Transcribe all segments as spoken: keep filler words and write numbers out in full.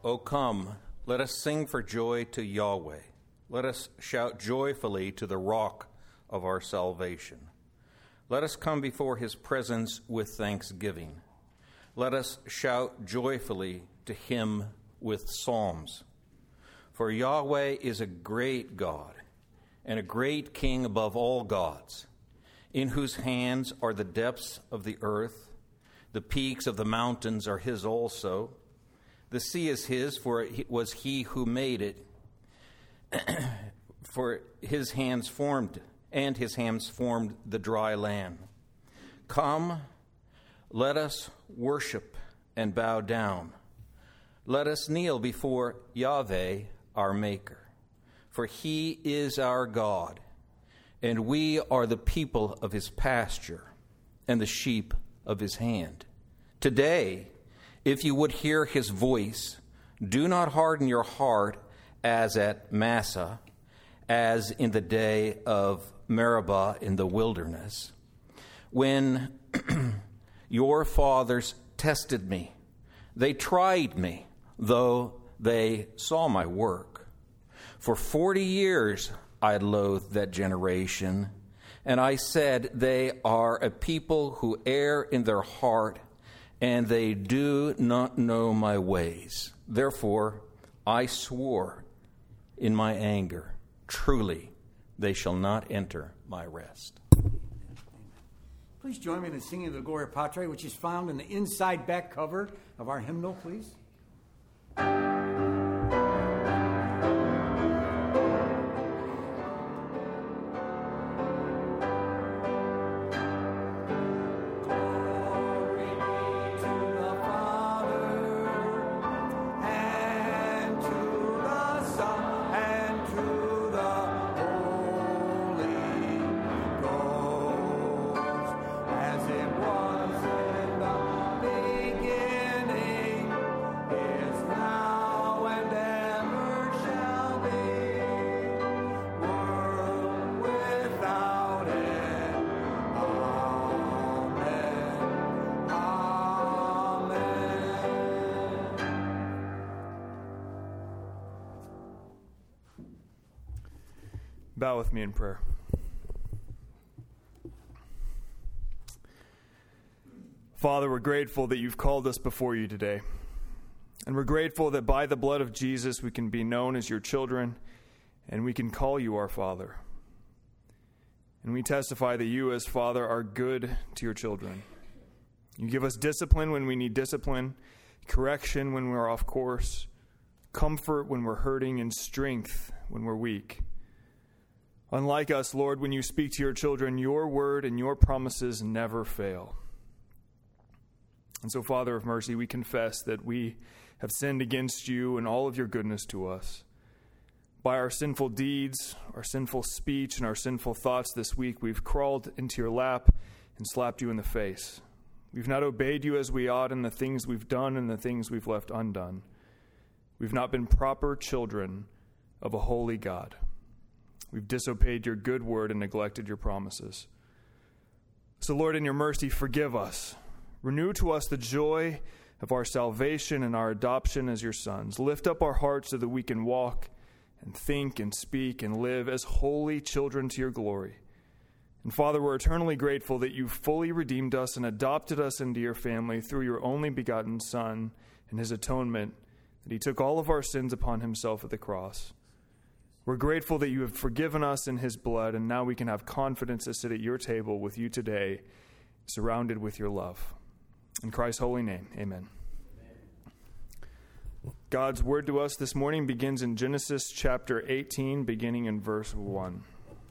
O come, let us sing for joy to Yahweh. Let us shout joyfully to the rock of our salvation. Let us come before his presence with thanksgiving. Let us shout joyfully to him with psalms. For Yahweh is a great God and a great King above all gods, in whose hands are the depths of the earth. The peaks of the mountains are his also. The sea is his, for it was he who made it. For his hands formed, and his hands formed the dry land. Come, let us worship and bow down. Let us kneel before Yahweh, our Maker. For he is our God, and we are the people of his pasture and the sheep of his hand. Today, if you would hear his voice, do not harden your heart as at Massah, as in the day of Meribah in the wilderness, when your fathers tested me. They tried me, though they saw my work. For forty years I loathed that generation, and I said, they are a people who err in their heart, and they do not know my ways. Therefore, I swore in my anger, truly, they shall not enter my rest. Please join me in the singing of the Gloria Patri, which is found in the inside back cover of our hymnal, please. Bow with me in prayer. Father, we're grateful that you've called us before you today. And we're grateful that by the blood of Jesus we can be known as your children and we can call you our Father. And we testify that you as Father are good to your children. You give us discipline when we need discipline, correction when we're off course, comfort when we're hurting, and strength when we're weak. Unlike us, Lord, when you speak to your children, your word and your promises never fail. And so, Father of mercy, we confess that we have sinned against you and all of your goodness to us. By our sinful deeds, our sinful speech, and our sinful thoughts this week, we've crawled into your lap and slapped you in the face. We've not obeyed you as we ought in the things we've done and the things we've left undone. We've not been proper children of a holy God. We've disobeyed your good word and neglected your promises. So, Lord, in your mercy, forgive us. Renew to us the joy of our salvation and our adoption as your sons. Lift up our hearts so that we can walk and think and speak and live as holy children to your glory. And Father, we're eternally grateful that you fully redeemed us and adopted us into your family through your only begotten Son and his atonement, that he took all of our sins upon himself at the cross. We're grateful that you have forgiven us in his blood, and now we can have confidence to sit at your table with you today, surrounded with your love. In Christ's holy name, amen. Amen. God's word to us this morning begins in Genesis chapter eighteen, beginning in verse one.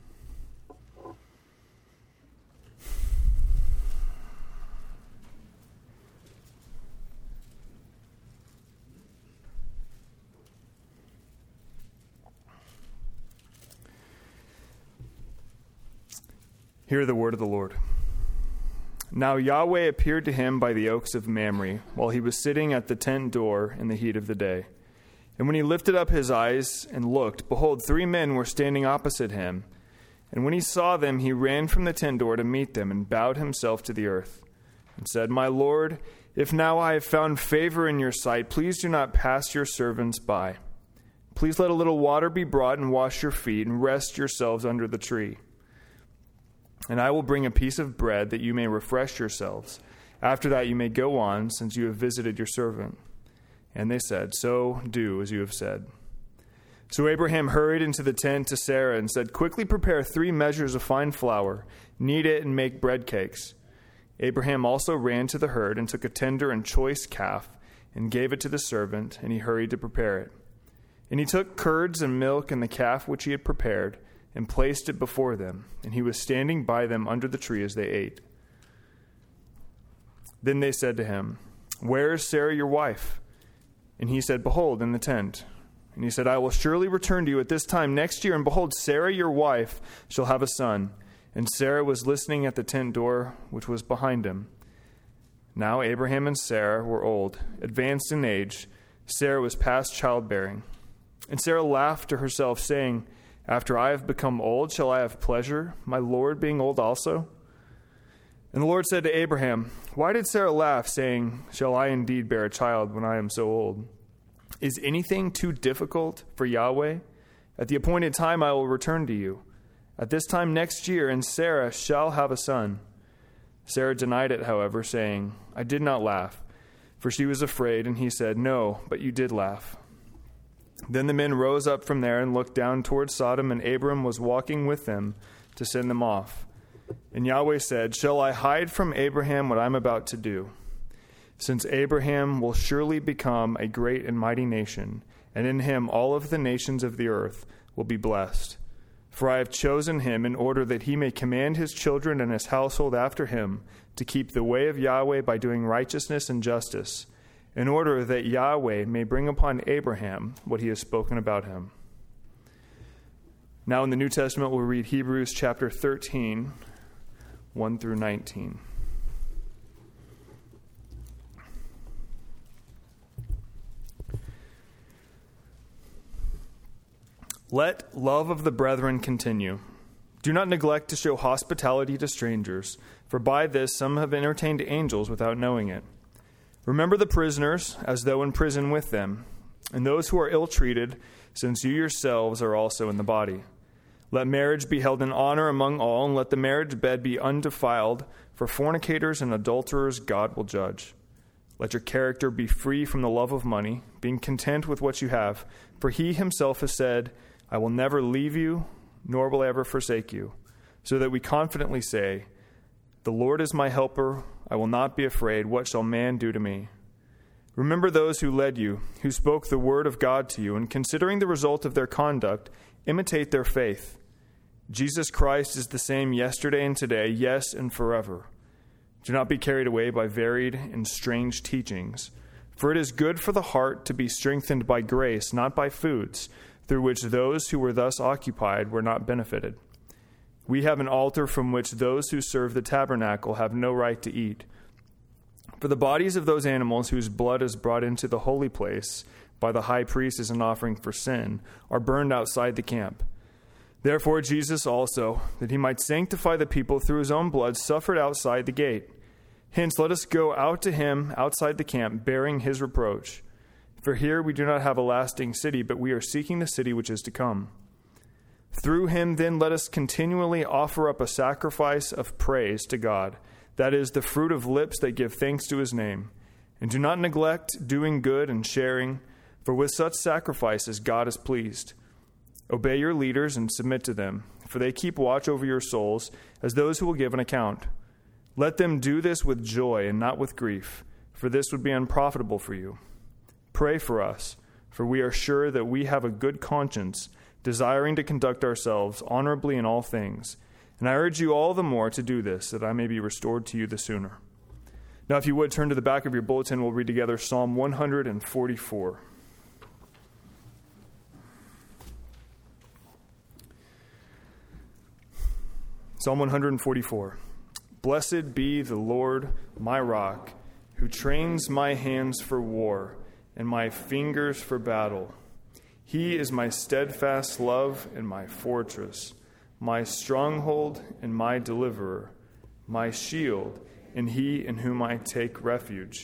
Hear the word of the Lord. Now Yahweh appeared to him by the oaks of Mamre, while he was sitting at the tent door in the heat of the day. And when he lifted up his eyes and looked, behold, three men were standing opposite him. And when he saw them, he ran from the tent door to meet them and bowed himself to the earth and said, My Lord, If now I have found favor in your sight, please do not pass your servants by. Please let a little water be brought and wash your feet and rest yourselves under the tree. And I will bring a piece of bread that you may refresh yourselves. After that you may go on, since you have visited your servant. And they said, so do as you have said. So Abraham hurried into the tent to Sarah and said, quickly prepare three measures of fine flour, knead it and make bread cakes. Abraham also ran to the herd and took a tender and choice calf and gave it to the servant, and he hurried to prepare it. And he took curds and milk and the calf which he had prepared and placed it before them, and he was standing by them under the tree as they ate. Then they said to him, where is Sarah your wife? And he said, behold, in the tent. And he said, I will surely return to you at this time next year, and behold, Sarah your wife shall have a son. And Sarah was listening at the tent door, which was behind him. Now Abraham and Sarah were old, advanced in age. Sarah was past childbearing. And Sarah laughed to herself, saying, after I have become old, shall I have pleasure, my Lord being old also? And the Lord said to Abraham, why did Sarah laugh, saying, shall I indeed bear a child when I am so old? Is anything too difficult for Yahweh? At the appointed time I will return to you. At this time next year, and Sarah shall have a son. Sarah denied it, however, saying, I did not laugh, for she was afraid, and he said, no, but you did laugh. Then the men rose up from there and looked down toward Sodom, and Abram was walking with them to send them off. And Yahweh said, shall I hide from Abraham what I am about to do? Since Abraham will surely become a great and mighty nation, and in him all of the nations of the earth will be blessed. For I have chosen him in order that he may command his children and his household after him to keep the way of Yahweh by doing righteousness and justice, in order that Yahweh may bring upon Abraham what he has spoken about him. Now in the New Testament, we'll read Hebrews chapter thirteen, one through nineteen. Let love of the brethren continue. Do not neglect to show hospitality to strangers, for by this some have entertained angels without knowing it. Remember the prisoners, as though in prison with them, and those who are ill-treated, since you yourselves are also in the body. Let marriage be held in honor among all, and let the marriage bed be undefiled, for fornicators and adulterers God will judge. Let your character be free from the love of money, being content with what you have, for he himself has said, I will never leave you, nor will I ever forsake you, so that we confidently say, the Lord is my helper, I will not be afraid. What shall man do to me? Remember those who led you, who spoke the word of God to you, and considering the result of their conduct, imitate their faith. Jesus Christ is the same yesterday and today, yes, and forever. Do not be carried away by varied and strange teachings, for it is good for the heart to be strengthened by grace, not by foods, through which those who were thus occupied were not benefited. We have an altar from which those who serve the tabernacle have no right to eat. For the bodies of those animals whose blood is brought into the holy place by the high priest as an offering for sin are burned outside the camp. Therefore Jesus also, that he might sanctify the people through his own blood, suffered outside the gate. Hence let us go out to him outside the camp, bearing his reproach. For here we do not have a lasting city, but we are seeking the city which is to come. Through him then let us continually offer up a sacrifice of praise to God, that is, the fruit of lips that give thanks to his name. And do not neglect doing good and sharing, for with such sacrifices God is pleased. Obey your leaders and submit to them, for they keep watch over your souls as those who will give an account. Let them do this with joy and not with grief, for this would be unprofitable for you. Pray for us, for we are sure that we have a good conscience, desiring to conduct ourselves honorably in all things. And I urge you all the more to do this, that I may be restored to you the sooner. Now, if you would, turn to the back of your bulletin, we'll read together Psalm one forty-four. Psalm one forty-four. Blessed be the Lord, my rock, who trains my hands for war and my fingers for battle. He is my steadfast love and my fortress, my stronghold and my deliverer, my shield, and he in whom I take refuge,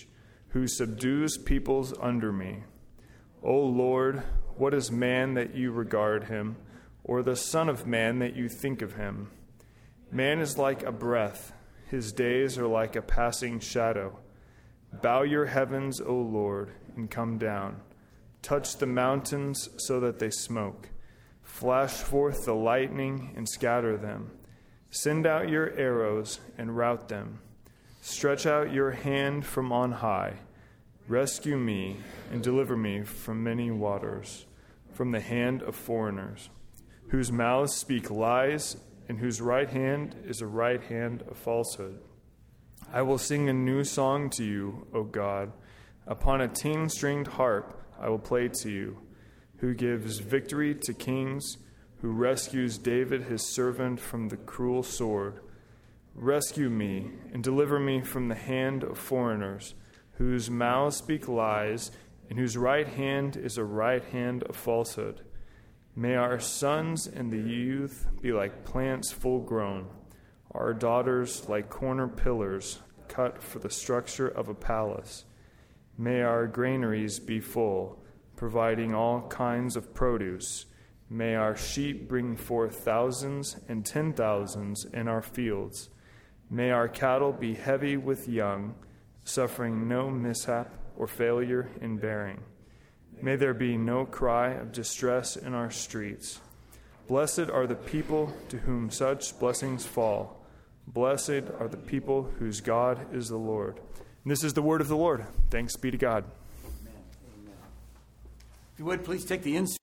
who subdues peoples under me. O Lord, what is man that you regard him, or the son of man that you think of him? Man is like a breath, his days are like a passing shadow. Bow your heavens, O Lord, and come down. Touch the mountains so that they smoke. Flash forth the lightning and scatter them. Send out your arrows and rout them. Stretch out your hand from on high. Rescue me and deliver me from many waters, from the hand of foreigners, whose mouths speak lies and whose right hand is a right hand of falsehood. I will sing a new song to you, O God. Upon a ten-stringed harp I will play to you, who gives victory to kings, who rescues David his servant from the cruel sword. Rescue me and deliver me from the hand of foreigners, whose mouths speak lies, and whose right hand is a right hand of falsehood. May our sons and the youth be like plants full grown, our daughters like corner pillars cut for the structure of a palace. May our granaries be full, providing all kinds of produce. May our sheep bring forth thousands and ten thousands in our fields. May our cattle be heavy with young, suffering no mishap or failure in bearing. May there be no cry of distress in our streets. Blessed are the people to whom such blessings fall. Blessed are the people whose God is the Lord. And this is the word of the Lord. Thanks be to God. Amen. Amen. If you would, please take the insert.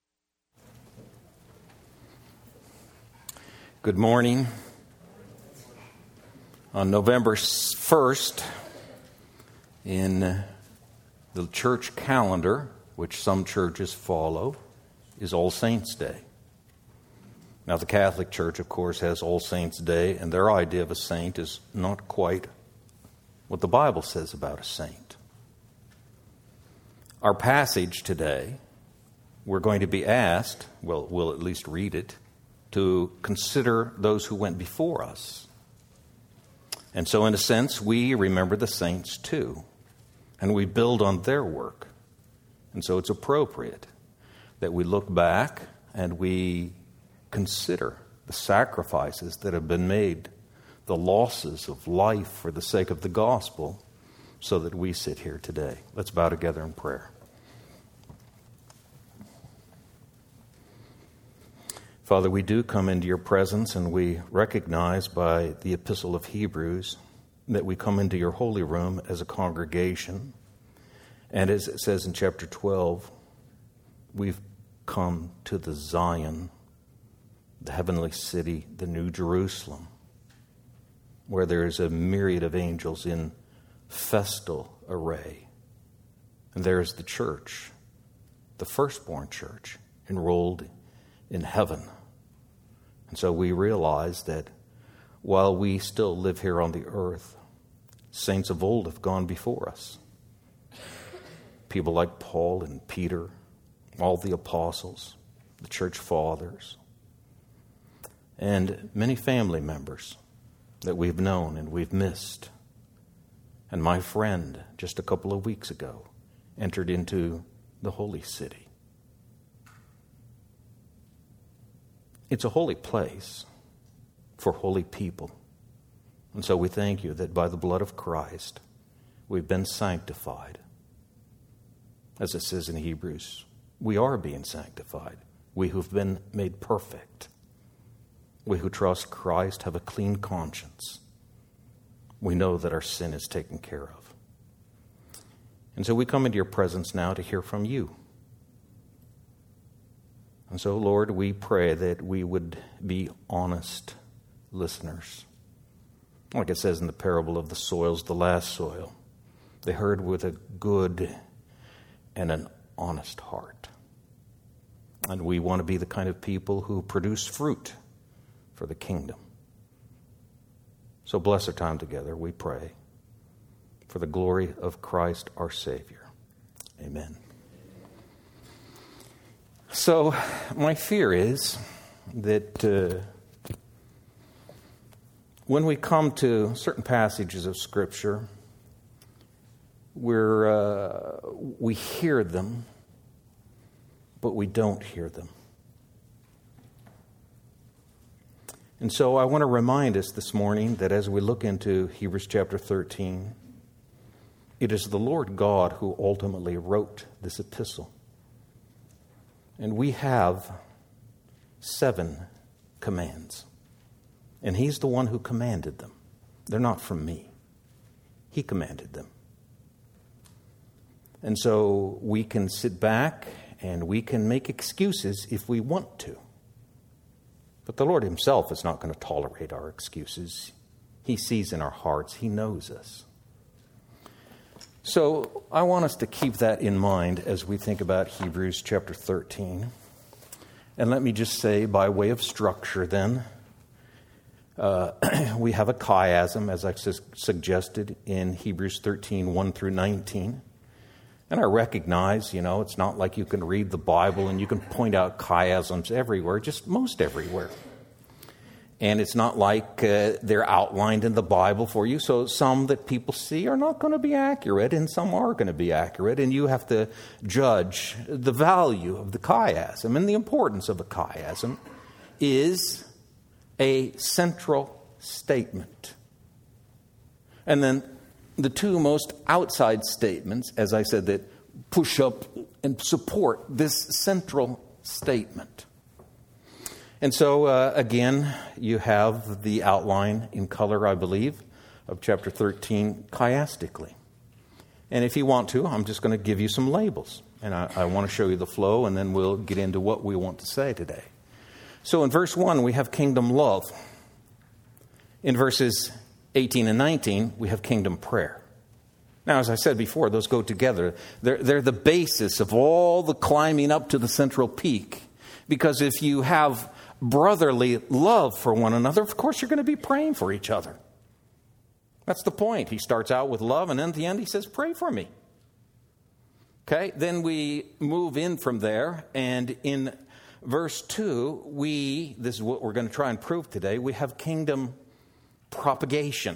Good morning. On November first, in the church calendar, which some churches follow, is All Saints' Day. Now, the Catholic Church, of course, has All Saints' Day, and their idea of a saint is not quite what the Bible says about a saint. Our passage today, we're going to be asked, well, we'll at least read it, to consider those who went before us. And so, in a sense, we remember the saints too, and we build on their work. And so it's appropriate that we look back and we consider the sacrifices that have been made, the losses of life for the sake of the gospel, so that we sit here today. Let's bow together in prayer. Father, we do come into your presence, and we recognize by the Epistle of Hebrews that we come into your holy room as a congregation. And as it says in chapter twelve, we've come to the Zion, the heavenly city, the New Jerusalem, where there is a myriad of angels in festal array. And there is the church, the firstborn church, enrolled in heaven. And so we realize that while we still live here on the earth, saints of old have gone before us. People like Paul and Peter, all the apostles, the church fathers, and many family members that we've known and we've missed. And my friend, just a couple of weeks ago, entered into the holy city. It's a holy place for holy people. And so we thank you that by the blood of Christ, we've been sanctified. As it says in Hebrews, we are being sanctified. We who've been made perfect. We who trust Christ have a clean conscience. We know that our sin is taken care of. And so we come into your presence now to hear from you. And so, Lord, we pray that we would be honest listeners. Like it says in the parable of the soils, the last soil. They heard with a good and an honest heart. And we want to be the kind of people who produce fruit for the kingdom. So bless our time together, we pray, for the glory of Christ our Savior. Amen. So my fear is that uh, when we come to certain passages of Scripture, we're, uh, we hear them, but we don't hear them. And so I want to remind us this morning that as we look into Hebrews chapter thirteen, it is the Lord God who ultimately wrote this epistle. And we have seven commands. And He's the one who commanded them. They're not from me. He commanded them. And so we can sit back and we can make excuses if we want to. But the Lord Himself is not going to tolerate our excuses. He sees in our hearts. He knows us. So I want us to keep that in mind as we think about Hebrews chapter thirteen. And let me just say, by way of structure then, uh, we have a chiasm, as I su- suggested, in Hebrews thirteen, one through nineteen. And I recognize, you know, it's not like you can read the Bible and you can point out chiasms everywhere, just most everywhere. And it's not like uh, they're outlined in the Bible for you. So some that people see are not going to be accurate and some are going to be accurate. And you have to judge the value of the chiasm. And the importance of a chiasm is a central statement. And then the two most outside statements, as I said, that push up and support this central statement. And so, uh, again, you have the outline in color, I believe, of chapter thirteen chiastically. And if you want to, I'm just going to give you some labels. And I, I want to show you the flow, and then we'll get into what we want to say today. So in verse one, we have kingdom love. In verses eighteen and nineteen, we have kingdom prayer. Now, as I said before, those go together. They're, they're the basis of all the climbing up to the central peak. Because if you have brotherly love for one another, of course you're going to be praying for each other. That's the point. He starts out with love, and then at the end he says, pray for me. Okay, then we move in from there, and in verse two, we, this is what we're going to try and prove today, we have kingdom propagation.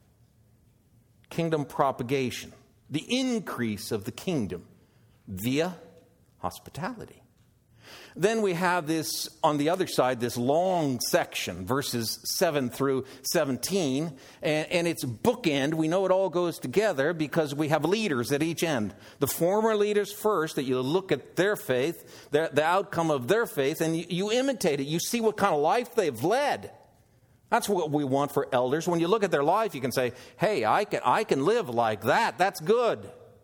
Kingdom propagation. The increase of the kingdom via hospitality. Then we have this, on the other side, this long section, verses seven through seventeen, and, and it's bookend. We know it all goes together because we have leaders at each end. The former leaders first, that you look at their faith, the, the outcome of their faith, and you, you imitate it. You see what kind of life they've led. That's what we want for elders. When you look at their life, you can say, hey, I can, I can live like that. That's good.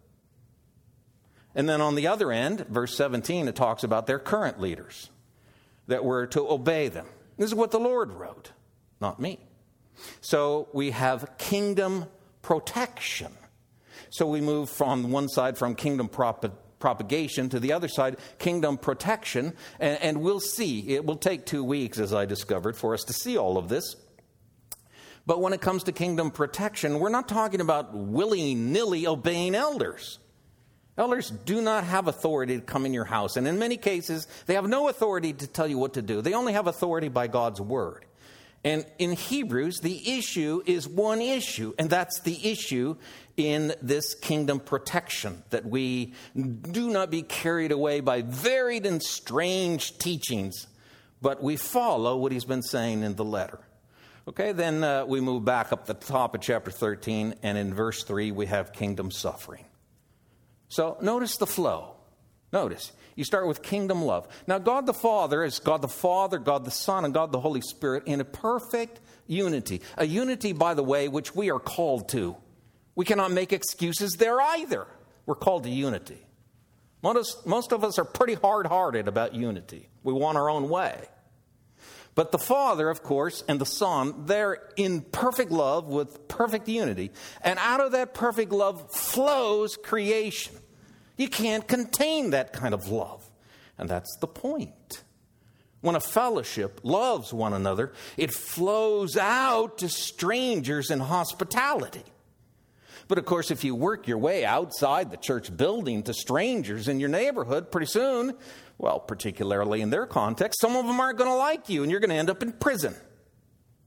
And then on the other end, verse seventeen, it talks about their current leaders, that we're to obey them. This is what the Lord wrote, not me. So we have kingdom protection. So we move from one side from kingdom prop- propagation to the other side, kingdom protection. And, and we'll see. It will take two weeks, as I discovered, for us to see all of this. But when it comes to kingdom protection, we're not talking about willy-nilly obeying elders. Elders do not have authority to come in your house. And in many cases, they have no authority to tell you what to do. They only have authority by God's word. And in Hebrews, the issue is one issue. And that's the issue in this kingdom protection. That we do not be carried away by varied and strange teachings. But we follow what he's been saying in the letter. Okay, then uh, we move back up the top of chapter thirteen. And in verse three, we have kingdom suffering. So notice the flow. Notice, you start with kingdom love. Now, God the Father is God the Father, God the Son, and God the Holy Spirit in a perfect unity. A unity, by the way, which we are called to. We cannot make excuses there either. We're called to unity. Most, most of us are pretty hard-hearted about unity. We want our own way. But the Father, of course, and the Son, they're in perfect love with perfect unity. And out of that perfect love flows creation. You can't contain that kind of love. And that's the point. When a fellowship loves one another, it flows out to strangers in hospitality. But of course, if you work your way outside the church building to strangers in your neighborhood, pretty soon, well, particularly in their context, some of them aren't going to like you and you're going to end up in prison.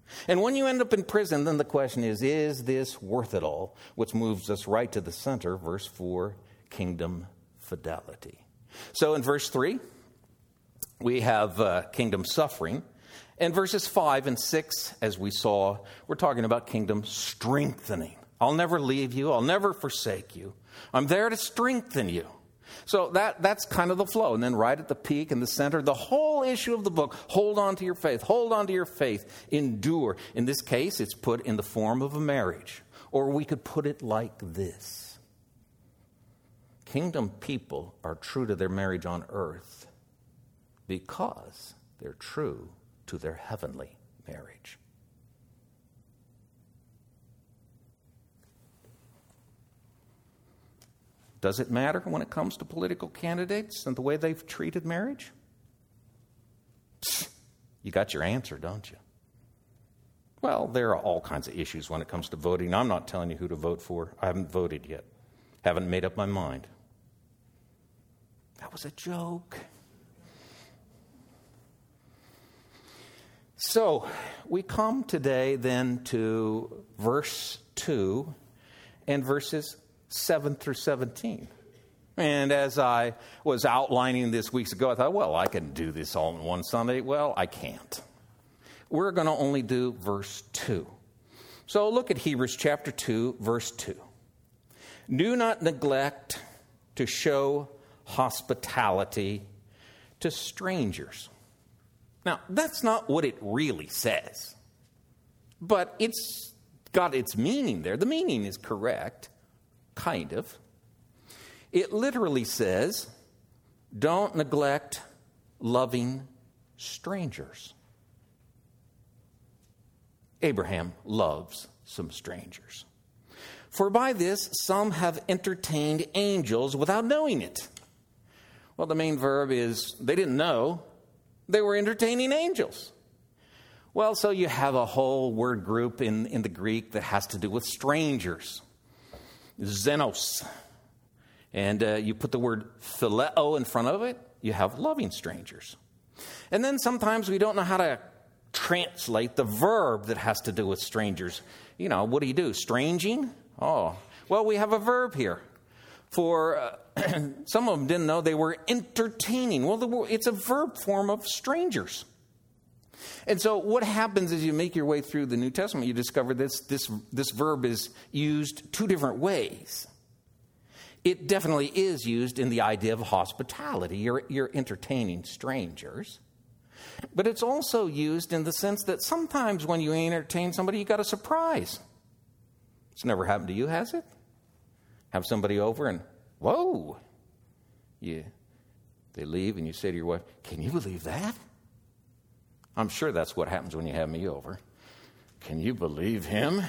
And when you end up in prison, then the question is, is this worth it all? Which moves us right to the center, verse four, kingdom fidelity. So in verse three, we have uh, kingdom suffering. And verses five and six, as we saw, we're talking about kingdom strengthening. I'll never leave you. I'll never forsake you. I'm there to strengthen you. So that that's kind of the flow. And then right at the peak in the center, the whole issue of the book, hold on to your faith. Hold on to your faith. Endure. In this case, it's put in the form of a marriage. Or we could put it like this. Kingdom people are true to their marriage on earth because they're true to their heavenly marriage. Does it matter when it comes to political candidates and the way they've treated marriage? Psst, you got your answer, don't you? Well, there are all kinds of issues when it comes to voting. I'm not telling you who to vote for. I haven't voted yet. Haven't made up my mind. That was a joke. So, we come today then to verse two and verses seven through seventeen. And as I was outlining this weeks ago, I thought, well, I can do this all in one Sunday. Well, I can't. We're going to only do verse two. So look at Hebrews chapter two, verse two. Do not neglect to show hospitality to strangers. Now, that's not what it really says, but it's got its meaning there. The meaning is correct, kind of. It literally says, don't neglect loving strangers. Abraham loves some strangers. For by this some have entertained angels without knowing it. Well, the main verb is they didn't know. They were entertaining angels. Well, so you have a whole word group in, in the Greek that has to do with strangers. Xenos. And uh, you put the word phileo in front of it, you have loving strangers. And then sometimes we don't know how to translate the verb that has to do with strangers. You know, what do you do? Stranging? Oh, well, we have a verb here. For uh, some of them didn't know they were entertaining. Well, the, it's a verb form of strangers. And so what happens as you make your way through the New Testament, you discover this, this, this verb is used two different ways. It definitely is used in the idea of hospitality. You're, you're entertaining strangers. But it's also used in the sense that sometimes when you entertain somebody, you got a surprise. It's never happened to you, has it? Have somebody over and, whoa, you, they leave and you say to your wife, can you believe that? I'm sure that's what happens when you have me over. Can you believe him?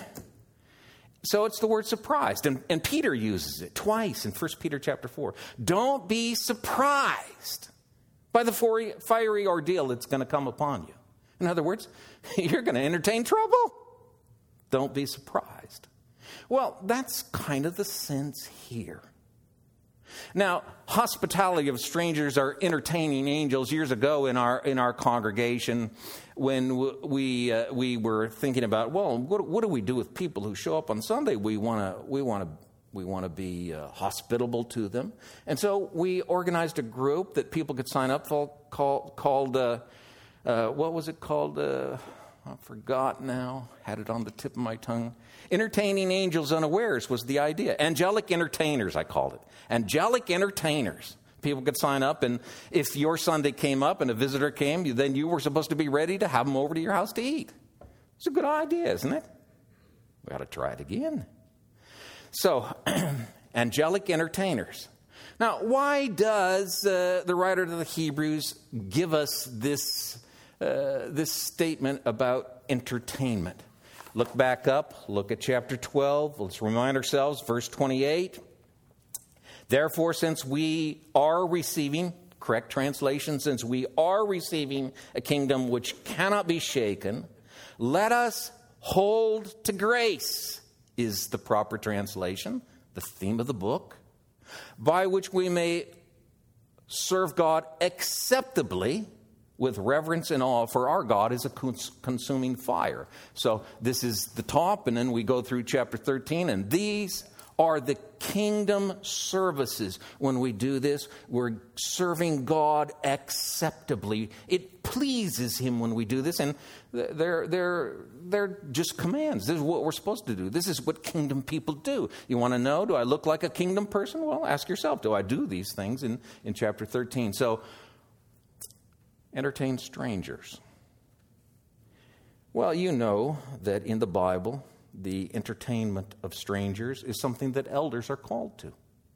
So it's the word surprised. And, and Peter uses it twice in First Peter chapter four. Don't be surprised by the fiery ordeal that's going to come upon you. In other words, you're going to entertain trouble. Don't be surprised. Well, that's kind of the sense here. Now, hospitality of strangers are entertaining angels. Years ago in our in our congregation, when we uh, we were thinking about, well, what, what do we do with people who show up on Sunday? We want to we want to we want to be uh, hospitable to them, and so we organized a group that people could sign up for called called uh, uh, what was it called? Uh, I forgot now. Had it on the tip of my tongue. Entertaining Angels Unawares was the idea. Angelic entertainers, I called it. Angelic entertainers. People could sign up, and if your Sunday came up and a visitor came, then you were supposed to be ready to have them over to your house to eat. It's a good idea, isn't it? We ought to try it again. So, angelic entertainers. Now, why does uh, the writer of the Hebrews give us this Uh, this statement about entertainment? Look back up. Look at chapter twelve. Let's remind ourselves, verse twenty-eight. Therefore, since we are receiving, correct translation, since we are receiving a kingdom which cannot be shaken, let us hold to grace, is the proper translation, the theme of the book, by which we may serve God acceptably with reverence and awe, for our God is a cons- consuming fire. So this is the top, and then we go through chapter thirteen, and these are the kingdom services. When we do this, we're serving God acceptably. It pleases him when we do this, and they're, they're, they're just commands. This is what we're supposed to do. This is what kingdom people do. You want to know, do I look like a kingdom person? Well, ask yourself, do I do these things in, in chapter thirteen? So, entertain strangers. Well, you know that in the Bible, the entertainment of strangers is something that elders are called to.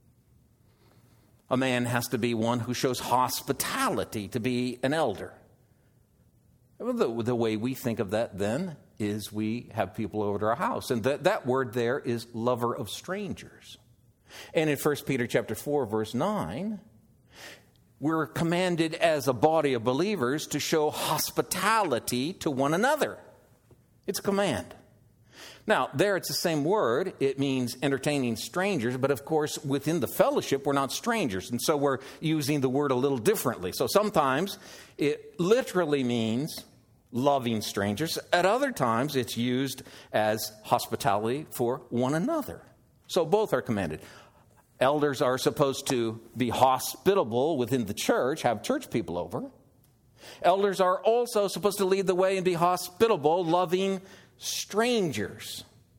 A man has to be one who shows hospitality to be an elder. The, the way we think of that then is we have people over to our house. And that, that word there is lover of strangers. And in First Peter chapter four, verse nine, we're commanded as a body of believers to show hospitality to one another. It's a command. Now, there it's the same word. It means entertaining strangers, but of course, within the fellowship, we're not strangers. And so we're using the word a little differently. So sometimes it literally means loving strangers. At other times, it's used as hospitality for one another. So both are commanded. Elders are supposed to be hospitable within the church, have church people over. Elders are also supposed to lead the way and be hospitable, loving strangers.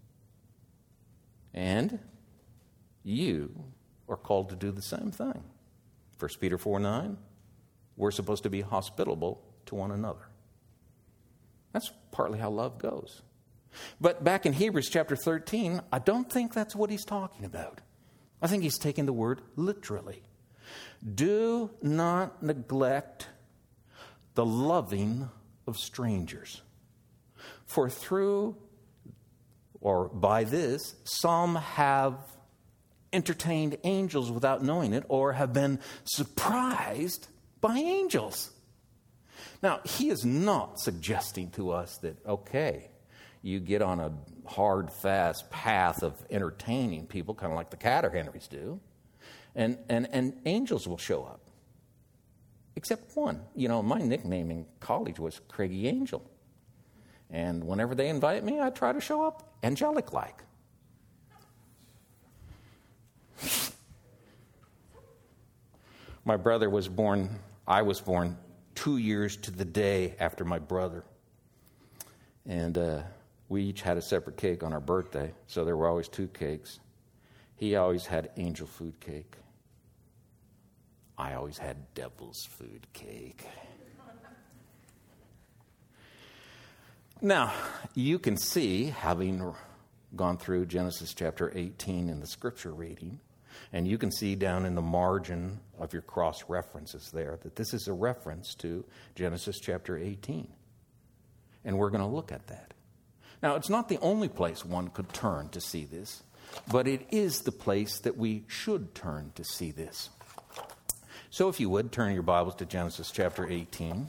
And you are called to do the same thing. First Peter four nine, we're supposed to be hospitable to one another. That's partly how love goes. But back in Hebrews chapter thirteen, I don't think that's what he's talking about. I think he's taking the word literally. Do not neglect the loving of strangers. For through, or by this, some have entertained angels without knowing it, or have been surprised by angels. Now, he is not suggesting to us that, okay, you get on a hard, fast path of entertaining people, kind of like the Catter-Henrys do, and, and, and angels will show up. Except one. You know, my nickname in college was Craigie Angel. And whenever they invite me, I try to show up angelic-like. My brother was born, I was born two years to the day after my brother. And uh, we each had a separate cake on our birthday, so there were always two cakes. He always had angel food cake. I always had devil's food cake. Now, you can see, having gone through Genesis chapter eighteen in the scripture reading, and you can see down in the margin of your cross references there that this is a reference to Genesis chapter eighteen. And we're going to look at that. Now, it's not the only place one could turn to see this, but it is the place that we should turn to see this. So if you would, turn your Bibles to Genesis chapter eighteen.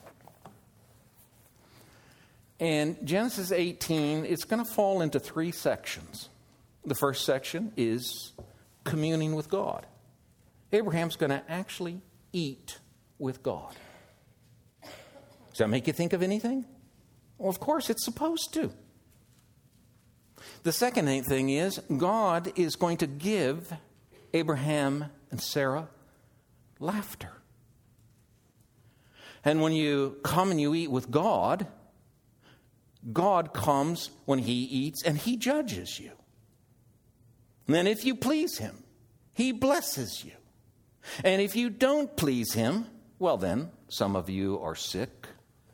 And Genesis eighteen, it's going to fall into three sections. The first section is communing with God. Abraham's going to actually eat with God. Does that make you think of anything? Well, of course, it's supposed to. The second thing is God is going to give Abraham and Sarah laughter. And when you come and you eat with God, God comes when he eats and he judges you. And then if you please him, he blesses you. And if you don't please him, well then, some of you are sick.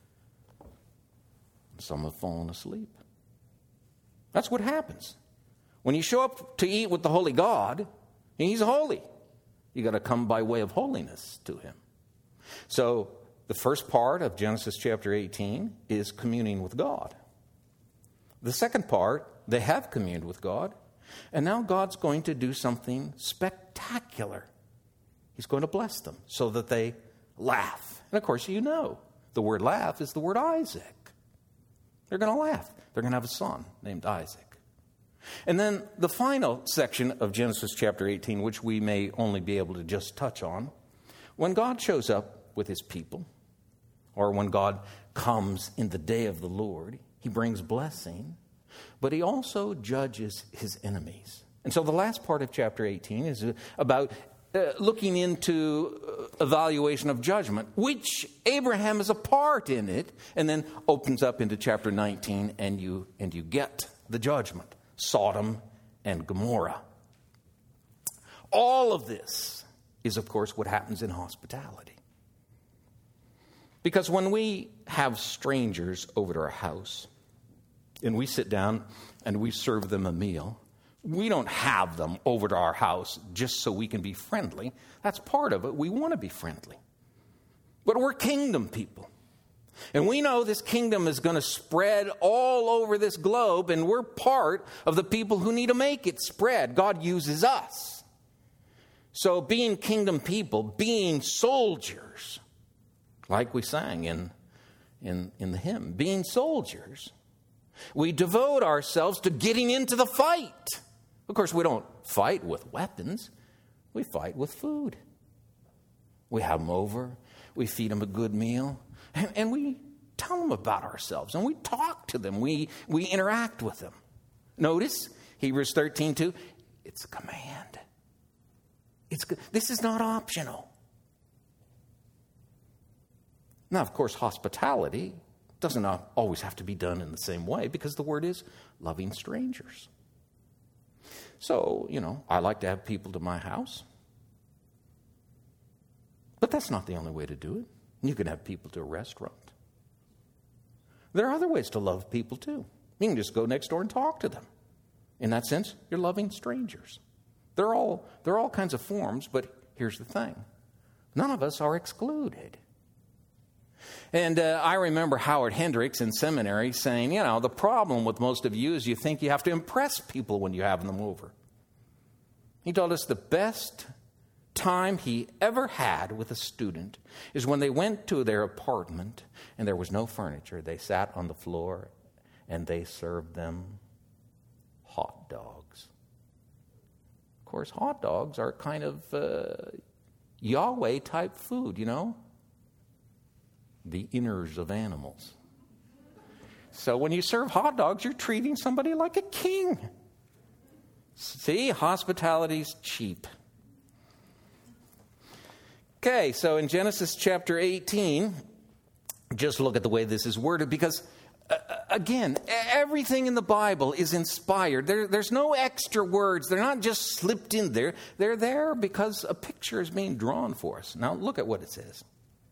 Some have fallen asleep. That's what happens. When you show up to eat with the holy God, he's holy. You got to come by way of holiness to him. So the first part of Genesis chapter eighteen is communing with God. The second part, they have communed with God, and now God's going to do something spectacular. He's going to bless them so that they laugh. And of course, you know, the word laugh is the word Isaac. They're going to laugh. They're going to have a son named Isaac. And then the final section of Genesis chapter eighteen, which we may only be able to just touch on, when God shows up with his people, or when God comes in the day of the Lord, he brings blessing, but he also judges his enemies. And so the last part of chapter eighteen is about uh, looking into uh, evaluation of judgment, which Abraham is a part in it, and then opens up into chapter nineteen, and you and you get the judgment, Sodom and Gomorrah. All of this is, of course, what happens in hospitality. Because when we have strangers over to our house, and we sit down and we serve them a meal, we don't have them over to our house just so we can be friendly. That's part of it. We want to be friendly. But we're kingdom people. And we know this kingdom is going to spread all over this globe, and we're part of the people who need to make it spread. God uses us. So being kingdom people, being soldiers, like we sang in, in, in the hymn, being soldiers, we devote ourselves to getting into the fight. Of course, we don't fight with weapons. We fight with food. We have them over. We feed them a good meal. And, and we tell them about ourselves. And we talk to them. We, we interact with them. Notice, Hebrews thirteen two, it's a command. It's, this is not optional. Now, of course, hospitality doesn't always have to be done in the same way, because the word is loving strangers. So, you know, I like to have people to my house. But that's not the only way to do it. You can have people to a restaurant. There are other ways to love people too. You can just go next door and talk to them. In that sense, you're loving strangers. They're all, they're all kinds of forms, but here's the thing. None of us are excluded. And uh, I remember Howard Hendricks in seminary saying, you know, the problem with most of you is you think you have to impress people when you have them over. He told us the best time he ever had with a student is when they went to their apartment and there was no furniture. They sat on the floor and they served them hot dogs. Of course, hot dogs are kind of uh, Yahweh-type food, you know? The innards of animals. So when you serve hot dogs, you're treating somebody like a king. See, hospitality's cheap. Okay, so in Genesis chapter eighteen, just look at the way this is worded, because, uh, again, everything in the Bible is inspired. There, there's no extra words. They're not just slipped in there. They're there because a picture is being drawn for us. Now, look at what it says.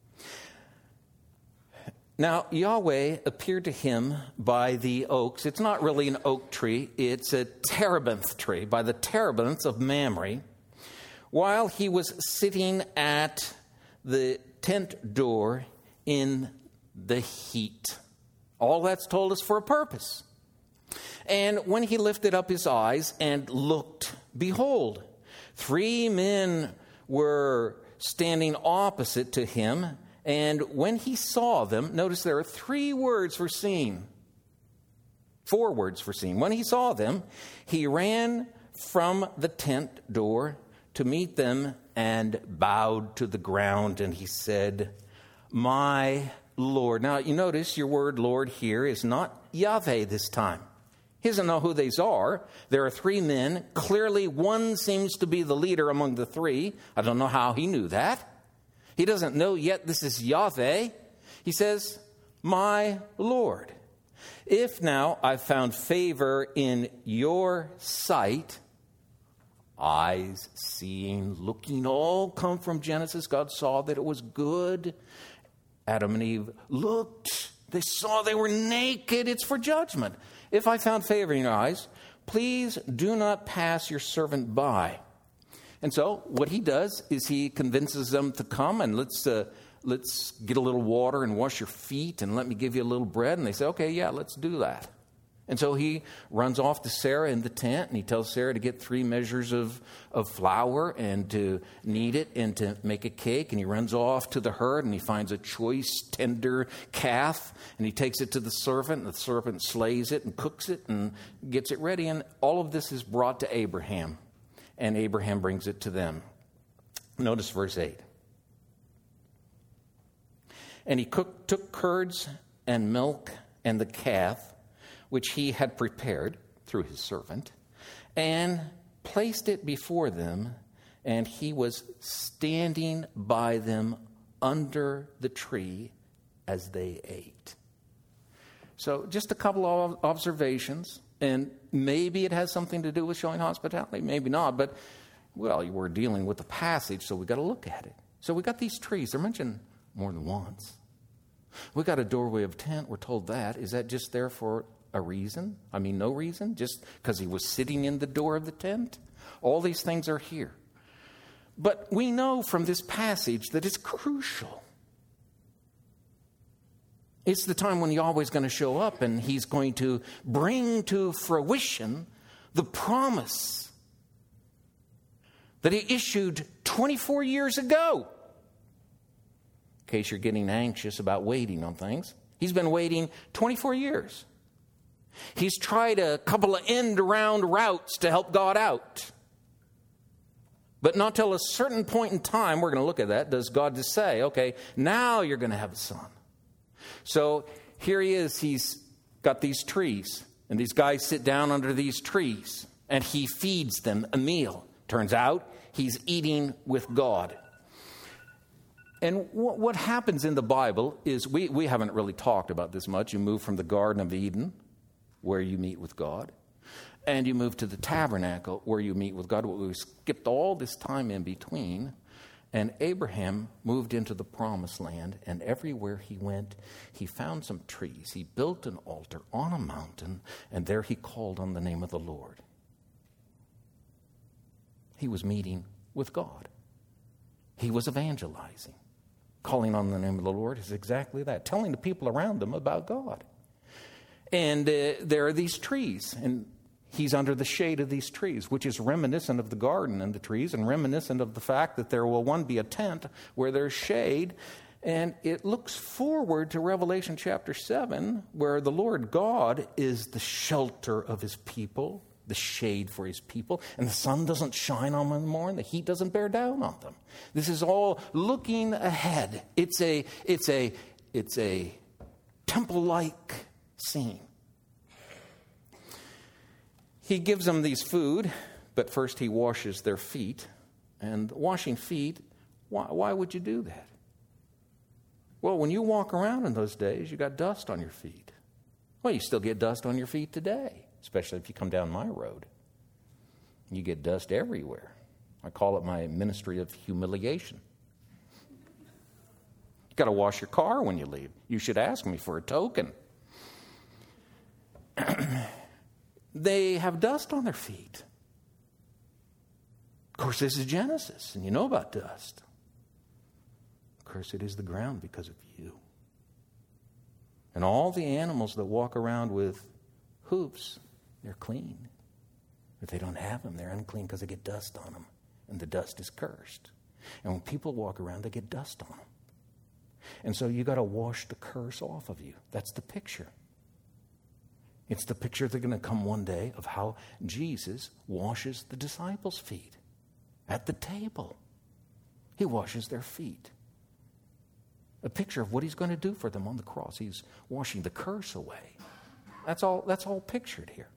Now, Yahweh appeared to him by the oaks. It's not really an oak tree. It's a terebinth tree, by the terebinths of Mamre, while he was sitting at the tent door in the heat. All that's told us for a purpose. And when he lifted up his eyes and looked, behold, three men were standing opposite to him. And when he saw them, notice there are three words for seen. Four words for seen. When he saw them, he ran from the tent door to meet them and bowed to the ground. And he said, my Lord. Now, you notice your word Lord here is not Yahweh this time. He doesn't know who these are. There are three men. Clearly, one seems to be the leader among the three. I don't know how he knew that. He doesn't know yet this is Yahweh. He says, my Lord, if now I've found favor in your sight, eyes seeing, looking, all come from Genesis. God saw that it was good. Adam and Eve looked. They saw they were naked. It's for judgment. If I found favor in your eyes, please do not pass your servant by. And so what he does is he convinces them to come and let's uh, let's get a little water and wash your feet and let me give you a little bread. And they say, okay, yeah, let's do that. And so he runs off to Sarah in the tent and he tells Sarah to get three measures of, of flour and to knead it and to make a cake. And he runs off to the herd and he finds a choice, tender calf and he takes it to the servant and the servant slays it and cooks it and gets it ready. And all of this is brought to Abraham. And Abraham brings it to them. Notice verse eight. And he cooked, took curds and milk and the calf, which he had prepared through his servant, and placed it before them, and he was standing by them under the tree as they ate. So just a couple of observations, and maybe it has something to do with showing hospitality, maybe not, but, well, we're dealing with the passage, so we got to look at it. So we got these trees. They're mentioned more than once. We got a doorway of tent. We're told that. Is that just there for a reason? I mean, no reason? Just because he was sitting in the door of the tent? All these things are here. But we know from this passage that it's crucial. It's the time when Yahweh's going to show up and he's going to bring to fruition the promise that he issued twenty-four years ago. In case you're getting anxious about waiting on things, he's been waiting twenty-four years. He's tried a couple of end-around routes to help God out. But not till a certain point in time, we're going to look at that, does God just say, okay, now you're going to have a son. So here he is, he's got these trees, and these guys sit down under these trees, and he feeds them a meal. Turns out, he's eating with God. And what, what happens in the Bible is, we, we haven't really talked about this much. You move from the Garden of Eden, where you meet with God, and you move to the tabernacle, where you meet with God. We skipped all this time in between. And Abraham moved into the promised land, and everywhere he went, he found some trees. He built an altar on a mountain, and there he called on the name of the Lord. He was meeting with God. He was evangelizing. Calling on the name of the Lord is exactly that, telling the people around them about God. And uh, there are these trees, and he's under the shade of these trees, which is reminiscent of the garden and the trees, and reminiscent of the fact that there will one be a tent where there's shade. And it looks forward to Revelation chapter seven, where the Lord God is the shelter of his people, the shade for his people, and the sun doesn't shine on them anymore, and the heat doesn't bear down on them. This is all looking ahead. It's a, it's a, it's a temple-like scene. He gives them these food, but first he washes their feet. And washing feet, why, why would you do that? Well, when you walk around in those days, you got dust on your feet. Well, you still get dust on your feet today, especially if you come down my road. You get dust everywhere. I call it my ministry of humiliation. You got to wash your car when you leave. You should ask me for a token. They have dust on their feet. Of course, this is Genesis, and you know about dust. Cursed is the ground because of you. And all the animals that walk around with hoofs, they're clean. If they don't have them, they're unclean because they get dust on them, and the dust is cursed. And when people walk around, they get dust on them. And so you got to wash the curse off of you. That's the picture. It's the picture that's going to come one day of how Jesus washes the disciples' feet at the table. He washes their feet. A picture of what he's going to do for them on the cross. He's washing the curse away. That's all, that's all pictured here.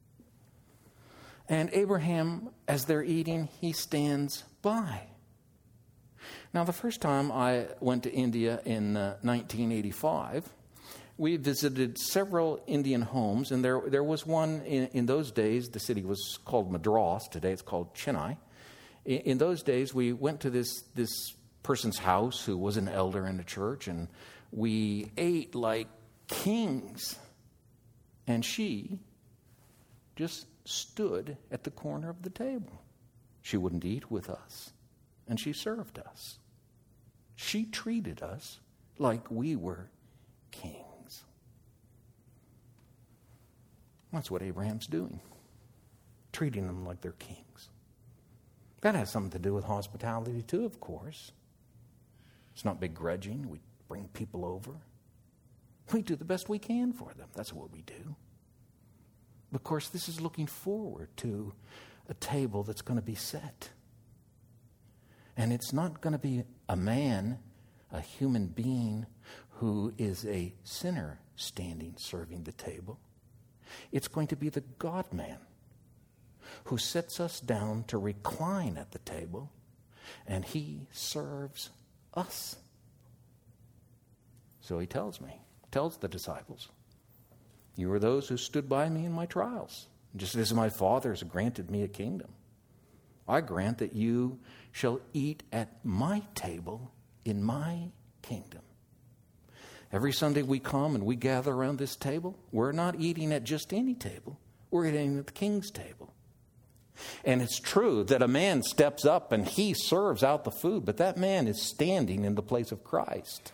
And Abraham, as they're eating, he stands by. Now, the first time I went to India in uh, nineteen eighty-five, we visited several Indian homes, and there there was one in, in those days. The city was called Madras. Today it's called Chennai. In, in those days, we went to this this person's house who was an elder in the church, and we ate like kings. And she just stood at the corner of the table. She wouldn't eat with us, and she served us. She treated us like we were kings. That's what Abraham's doing, treating them like they're kings. That has something to do with hospitality too, of course. It's not begrudging. We bring people over. We do the best we can for them. That's what we do. Of course, this is looking forward to a table that's going to be set. And it's not going to be a man a human being who is a sinner standing serving the table. It's going to be the God-man who sits us down to recline at the table, and he serves us. So he tells me, tells the disciples, you are those who stood by me in my trials, just as my Father has granted me a kingdom. I grant that you shall eat at my table in my kingdom. Every Sunday we come and we gather around this table. We're not eating at just any table. We're eating at the King's table. And it's true that a man steps up and he serves out the food, but that man is standing in the place of Christ.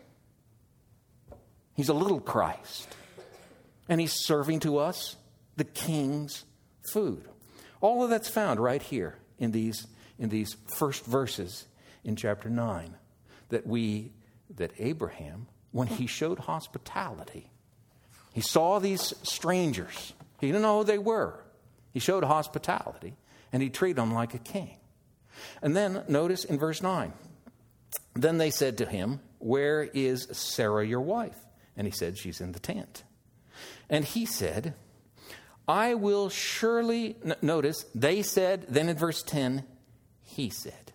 He's a little Christ. And he's serving to us the King's food. All of that's found right here in these, in these first verses in chapter nine. That we, that Abraham, when he showed hospitality, he saw these strangers. He didn't know who they were. He showed hospitality, and he treated them like a king. And then notice in verse nine, then they said to him, where is Sarah your wife? And he said, she's in the tent. And he said, I will surely, n- notice, they said, then in verse ten, he said.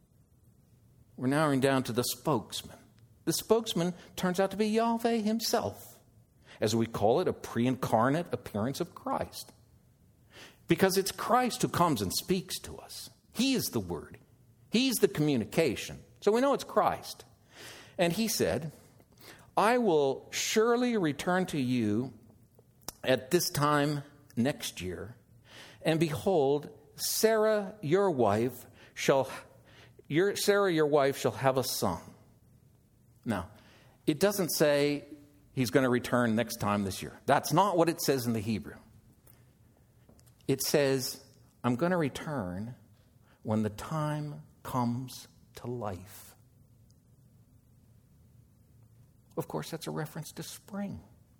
We're narrowing down to the spokesman. The spokesman turns out to be Yahweh himself, as we call it, a pre-incarnate appearance of Christ. Because it's Christ who comes and speaks to us. He is the word. He's the communication. So we know it's Christ. And he said, I will surely return to you at this time next year, and behold, Sarah your wife shall your Sarah your wife shall have a son. Now, it doesn't say he's going to return next time this year. That's not what it says in the Hebrew. It says, I'm going to return when the time comes to life. Of course, that's a reference to spring.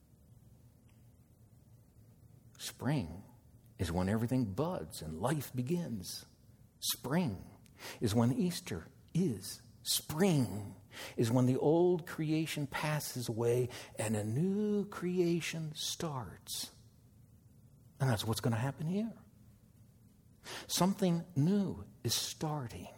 Spring is when everything buds and life begins. Spring is when Easter is. Spring is when the old creation passes away and a new creation starts. And that's what's going to happen here. Something new is starting.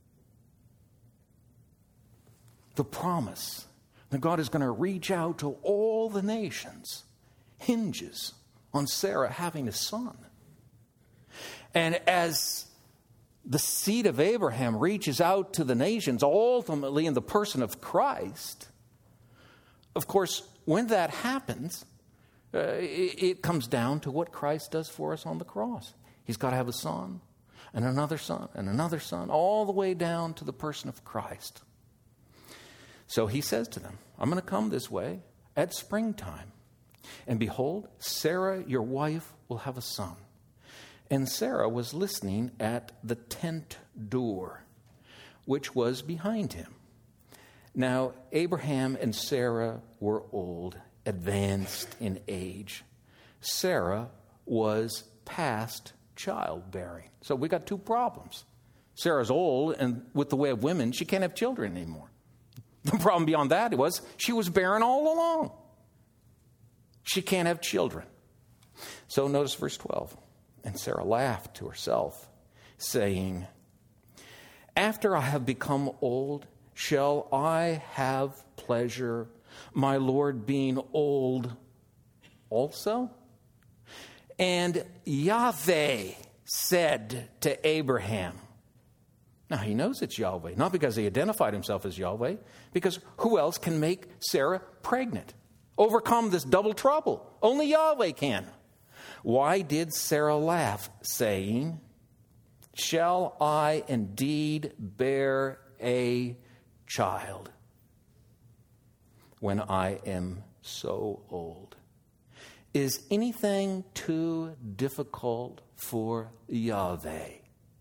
The promise that God is going to reach out to all the nations hinges on Sarah having a son. And as the seed of Abraham reaches out to the nations, ultimately in the person of Christ, of course, when that happens, uh, it, it comes down to what Christ does for us on the cross. He's got to have a son, and another son, and another son, all the way down to the person of Christ. So he says to them, I'm going to come this way at springtime. And behold, Sarah, your wife, will have a son. And Sarah was listening at the tent door, which was behind him. Now, Abraham and Sarah were old, advanced in age. Sarah was past childbearing. So we got two problems. Sarah's old, and with the way of women, she can't have children anymore. The problem beyond that was she was barren all along. She can't have children. So notice verse twelve. And Sarah laughed to herself, saying, after I have become old, shall I have pleasure, my Lord being old also? And Yahweh said to Abraham. Now he knows it's Yahweh, not because he identified himself as Yahweh, because who else can make Sarah pregnant? Overcome this double trouble. Only Yahweh can. Why did Sarah laugh, saying, shall I indeed bear a child when I am so old? Is anything too difficult for Yahweh?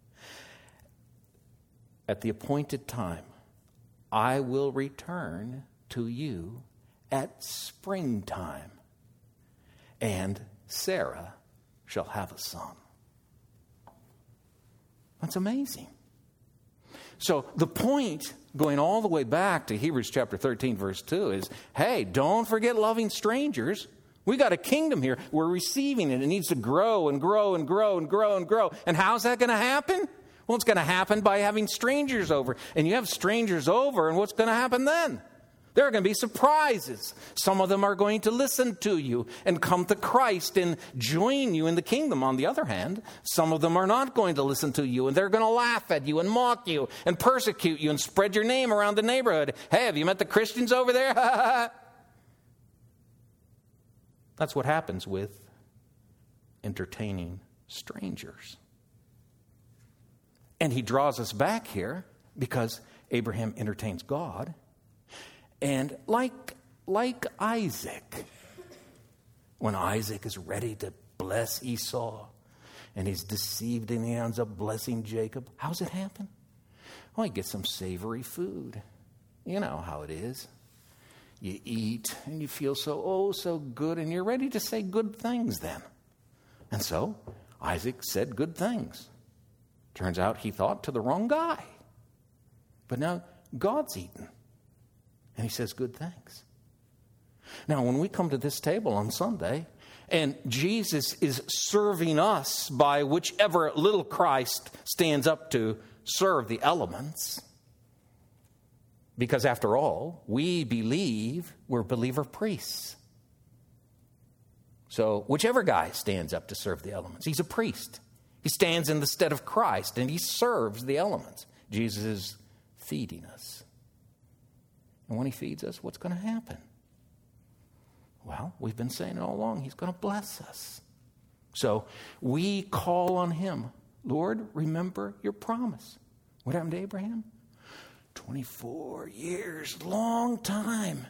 At the appointed time, I will return to you at springtime, and Sarah shall have a son. That's amazing. So the point, going all the way back to Hebrews chapter thirteen, verse two, is, hey, don't forget loving strangers. We got a kingdom here. We're receiving it. It needs to grow and grow and grow and grow and grow. And how's that going to happen? Well, it's going to happen by having strangers over. And you have strangers over, and what's going to happen then? There are going to be surprises. Some of them are going to listen to you and come to Christ and join you in the kingdom. On the other hand, some of them are not going to listen to you, and they're going to laugh at you and mock you and persecute you and spread your name around the neighborhood. Hey, have you met the Christians over there? That's what happens with entertaining strangers. And he draws us back here because Abraham entertains God. And like, like Isaac, when Isaac is ready to bless Esau and he's deceived and he ends up blessing Jacob, how's it happen? Well, he gets some savory food. You know how it is. You eat and you feel so, oh, so good, and you're ready to say good things then. And so Isaac said good things. Turns out he thought to the wrong guy. But now God's eaten. And he says good things. Now, when we come to this table on Sunday, and Jesus is serving us by whichever little Christ stands up to serve the elements, because after all, we believe we're believer priests. So whichever guy stands up to serve the elements, he's a priest. He stands in the stead of Christ, and he serves the elements. Jesus is feeding us. And when he feeds us, what's going to happen? Well, we've been saying it all along. He's going to bless us. So we call on him. Lord, remember your promise. What happened to Abraham? twenty-four years, long time.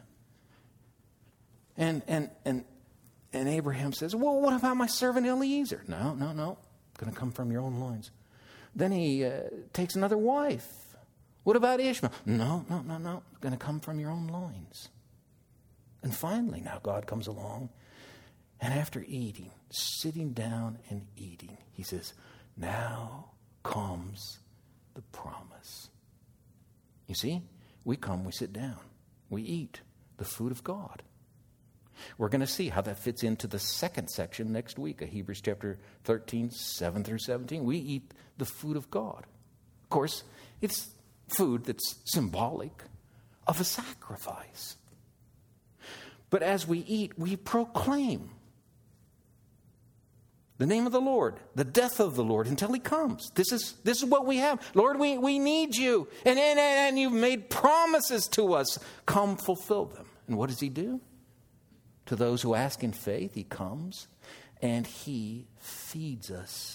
And and and and Abraham says, well, what about my servant Eliezer? No, no, no. Going to come from your own loins. Then he uh, takes another wife. What about Ishmael? No, no, no, no. Going to come from your own loins. And finally, now God comes along, and after eating, sitting down and eating, he says, now comes the promise. You see, we come, we sit down, we eat the food of God. We're going to see how that fits into the second section next week of Hebrews chapter thirteen, seven through seventeen. We eat the food of God. Of course, it's food that's symbolic of a sacrifice. But as we eat, we proclaim the name of the Lord, the death of the Lord until he comes. This is this is what we have. Lord, we, we need you. And, and, and you've made promises to us. Come fulfill them. And what does he do? To those who ask in faith, he comes and he feeds us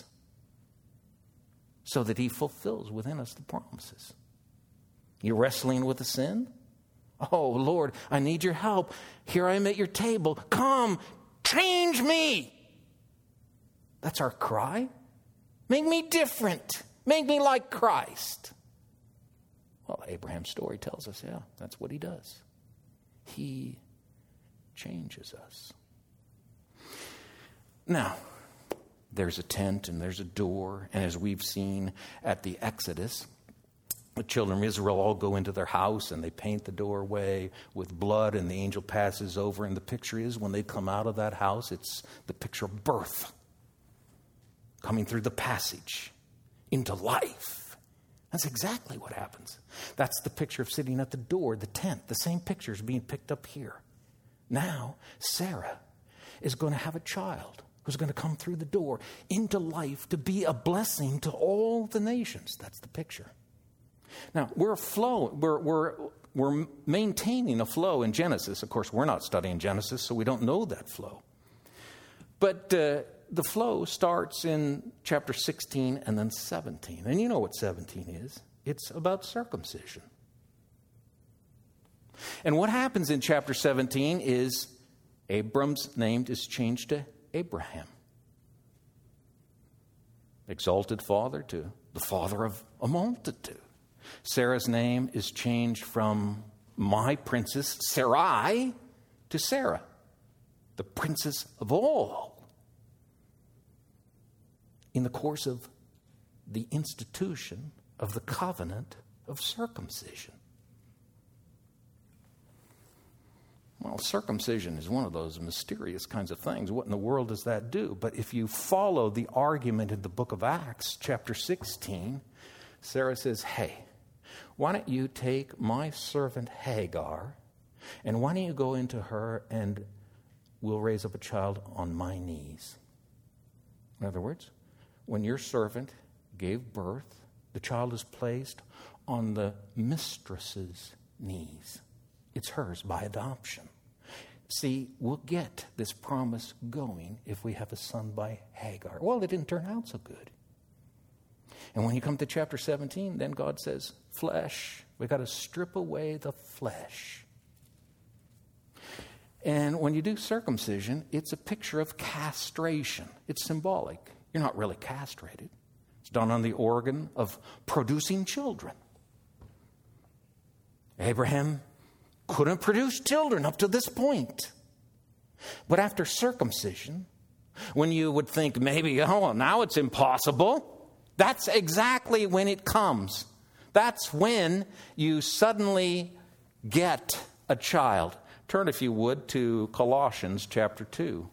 so that he fulfills within us the promises. You're wrestling with a sin? Oh, Lord, I need your help. Here I am at your table. Come, change me. That's our cry. Make me different. Make me like Christ. Well, Abraham's story tells us, yeah, that's what he does. He changes us. Now, there's a tent and there's a door, and as we've seen at the Exodus, the children of Israel all go into their house and they paint the doorway with blood, and the angel passes over, and the picture is when they come out of that house, it's the picture of birth. Coming through the passage into life. That's exactly what happens. That's the picture of sitting at the door, the tent. The same picture is being picked up here. Now, Sarah is going to have a child who's going to come through the door into life to be a blessing to all the nations. That's the picture. Now, we're flow, we're, we're, we're maintaining a flow in Genesis. Of course, we're not studying Genesis, so we don't know that flow. But uh, the flow starts in chapter sixteen and then seventeen. And you know what seventeen is. It's about circumcision. And what happens in chapter seventeen is Abram's name is changed to Abraham. Exalted father to the father of a multitude. Sarah's name is changed from my princess Sarai to Sarah, the princess of all. In the course of the institution of the covenant of circumcision. Well, circumcision is one of those mysterious kinds of things. What in the world does that do? But if you follow the argument in the book of Acts, chapter sixteen, Sarah says, hey, why don't you take my servant Hagar, and why don't you go into her and we'll raise up a child on my knees. In other words, when your servant gave birth, the child is placed on the mistress's knees. It's hers by adoption. See, we'll get this promise going if we have a son by Hagar. Well, it didn't turn out so good. And when you come to chapter seventeen, then God says, flesh. We've got to strip away the flesh. And when you do circumcision, it's a picture of castration. It's symbolic. You're not really castrated. It's done on the organ of producing children. Abraham couldn't produce children up to this point. But after circumcision, when you would think maybe, oh, well, now it's impossible, that's exactly when it comes. That's when you suddenly get a child. Turn, if you would, to Colossians chapter two.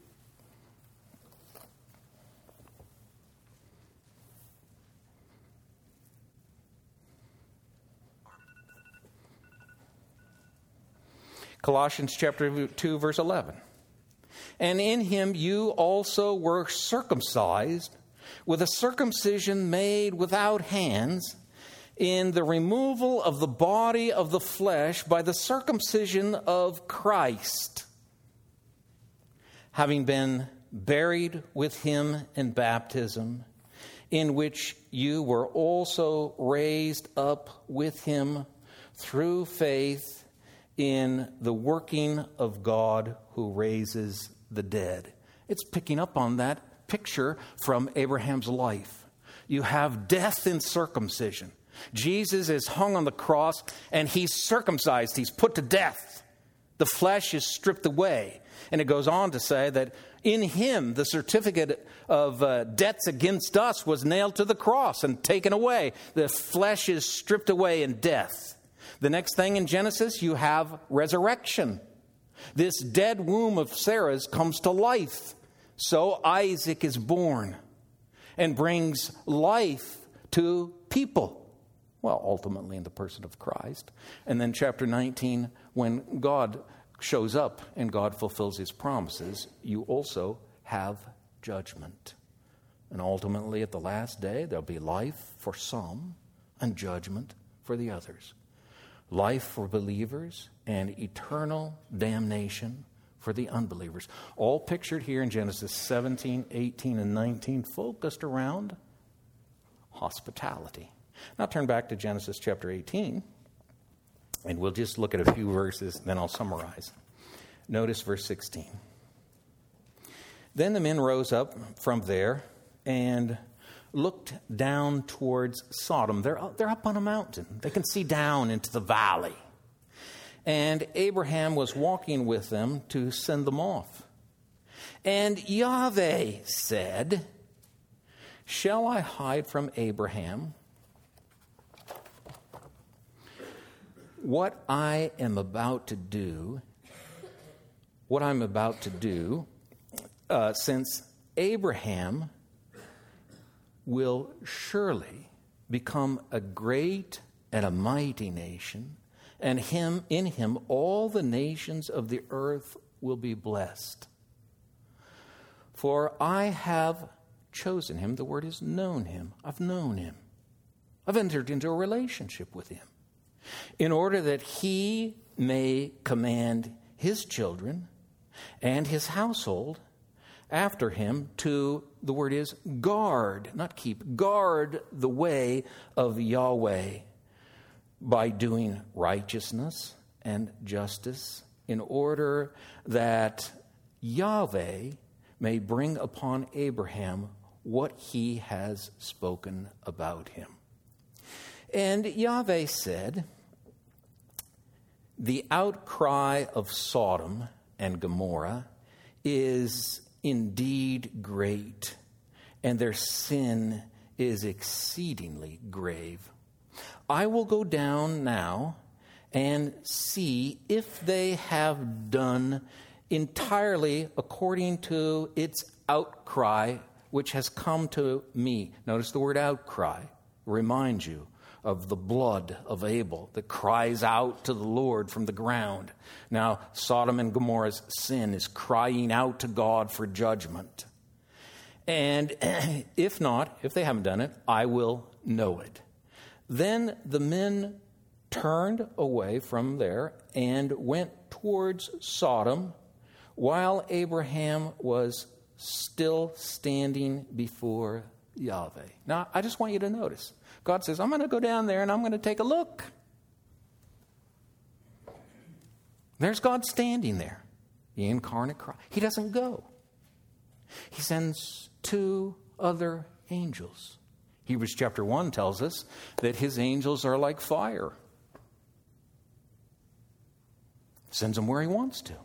Colossians chapter two, verse eleven. And in him you also were circumcised with a circumcision made without hands, in the removal of the body of the flesh by the circumcision of Christ, having been buried with him in baptism, in which you were also raised up with him through faith in the working of God who raises the dead. It's picking up on that picture from Abraham's life. You have death in circumcision. Jesus is hung on the cross and he's circumcised. He's put to death. The flesh is stripped away. And it goes on to say that in him, the certificate of uh, debts against us was nailed to the cross and taken away. The flesh is stripped away in death. The next thing in Genesis, you have resurrection. This dead womb of Sarah's comes to life. So Isaac is born and brings life to people. Well, ultimately in the person of Christ. And then chapter nineteen, when God shows up and God fulfills his promises, you also have judgment. And ultimately at the last day, there'll be life for some and judgment for the others. Life for believers and eternal damnation for the unbelievers. All pictured here in Genesis seventeen, eighteen, and nineteen, focused around hospitality. Now turn back to Genesis chapter eighteen, and we'll just look at a few verses, then I'll summarize. Notice verse sixteen. Then the men rose up from there and looked down towards Sodom. They're, they're up on a mountain. They can see down into the valley. And Abraham was walking with them to send them off. And Yahweh said, shall I hide from Abraham what I am about to do, what I'm about to do, uh, since Abraham will surely become a great and a mighty nation, and him in him all the nations of the earth will be blessed. For I have chosen him, the word is known him, I've known him, I've entered into a relationship with him, in order that he may command his children and his household after him to, the word is, guard, not keep, guard the way of Yahweh by doing righteousness and justice, in order that Yahweh may bring upon Abraham what he has spoken about him. And Yahweh said, the outcry of Sodom and Gomorrah is indeed great, and their sin is exceedingly grave. I will go down now and see if they have done entirely according to its outcry, which has come to me. Notice the word outcry. Remind you of the blood of Abel that cries out to the Lord from the ground. Now, Sodom and Gomorrah's sin is crying out to God for judgment. And if not, if they haven't done it, I will know it. Then the men turned away from there and went towards Sodom while Abraham was still standing before Yahweh. Now, I just want you to notice. God says, I'm going to go down there and I'm going to take a look. There's God standing there, the incarnate Christ. He doesn't go. He sends two other angels. Hebrews chapter one tells us that his angels are like fire. Sends them where he wants to.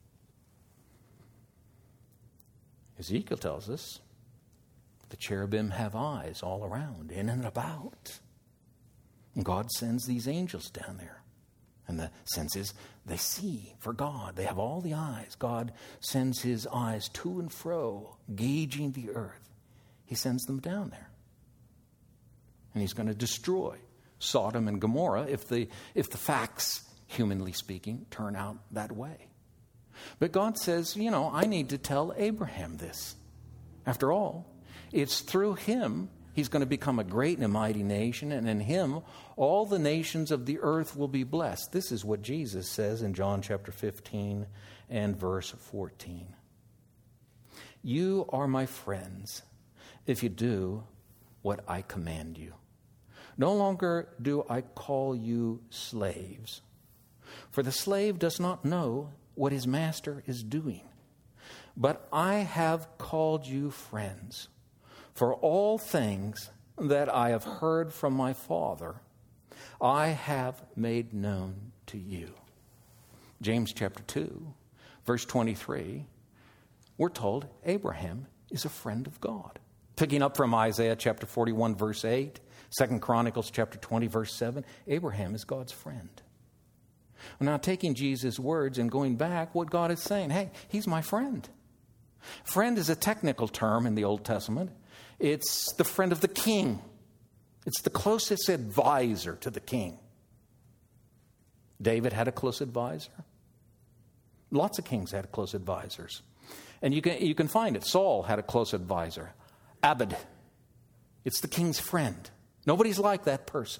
Ezekiel tells us the cherubim have eyes all around, in and about. And God sends these angels down there. And the sense is they see for God. They have all the eyes. God sends his eyes to and fro, gauging the earth. He sends them down there. And he's going to destroy Sodom and Gomorrah if the, if the facts, humanly speaking, turn out that way. But God says, you know, I need to tell Abraham this. After all, it's through him he's going to become a great and a mighty nation, and in him all the nations of the earth will be blessed. This is what Jesus says in John chapter fifteen and verse fourteen. You are my friends if you do what I command you. No longer do I call you slaves, for the slave does not know what his master is doing. But I have called you friends, for all things that I have heard from my Father, I have made known to you. James chapter two, verse twenty-three, we're told Abraham is a friend of God. Picking up from Isaiah chapter forty-one, verse eight, Second Chronicles chapter twenty, verse seven, Abraham is God's friend. Now, taking Jesus' words and going back, what God is saying, hey, he's my friend. Friend is a technical term in the Old Testament. It's the friend of the king. It's the closest advisor to the king. David had a close advisor. Lots of kings had close advisors. And you can, you can find it. Saul had a close advisor. Abed. It's the king's friend. Nobody's like that person.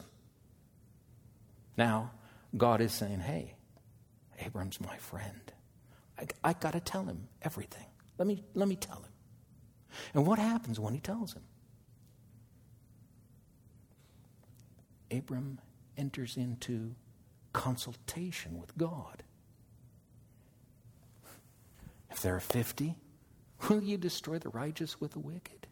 Now, God is saying, hey, Abram's my friend. I, I got to tell him everything. Let me, let me tell him. And what happens when he tells him? Abram enters into consultation with God. If there are fifty, will you destroy the righteous with the wicked?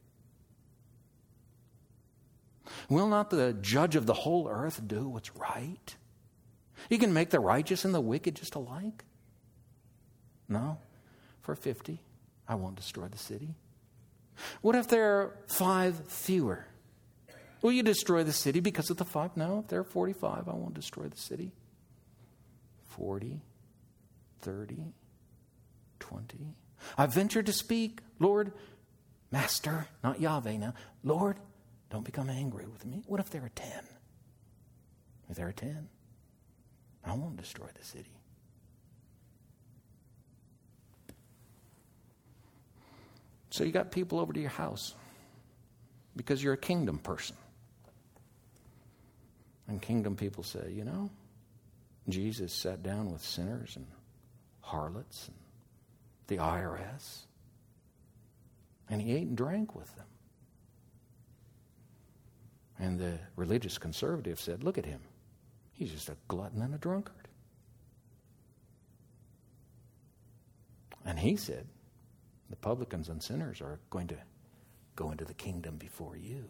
Will not the judge of the whole earth do what's right? You can make the righteous and the wicked just alike. No, for fifty, I won't destroy the city. What if there are five fewer? Will you destroy the city because of the five? No, if there are forty-five, I won't destroy the city. forty, thirty, twenty. I venture to speak, Lord, Master, not Yahweh now. Lord, don't become angry with me. What if there are ten? If there are ten, I won't destroy the city. So you got people over to your house because you're a kingdom person. And kingdom people say, you know, Jesus sat down with sinners and harlots and the I R S. And he ate and drank with them. And the religious conservative said, look at him. He's just a glutton and a drunkard. And he said, the publicans and sinners are going to go into the kingdom before you.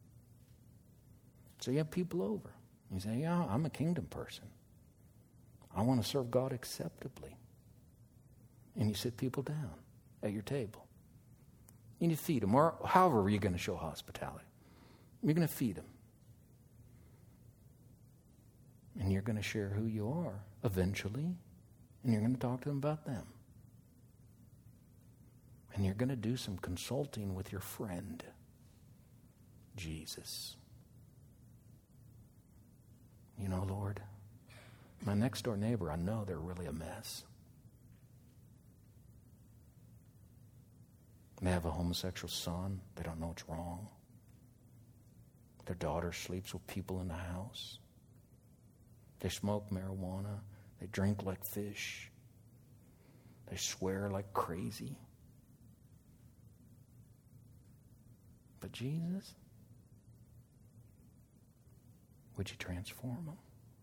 So you have people over. You say, yeah, I'm a kingdom person. I want to serve God acceptably. And you sit people down at your table. And you feed them, or however you're going to show hospitality. You're going to feed them. And you're going to share who you are eventually. And you're going to talk to them about them. And you're going to do some consulting with your friend, Jesus. You know, Lord, my next door neighbor, I know they're really a mess. They have a homosexual son. They don't know what's wrong. Their daughter sleeps with people in the house. They smoke marijuana. They drink like fish. They swear like crazy. But Jesus, would you transform them?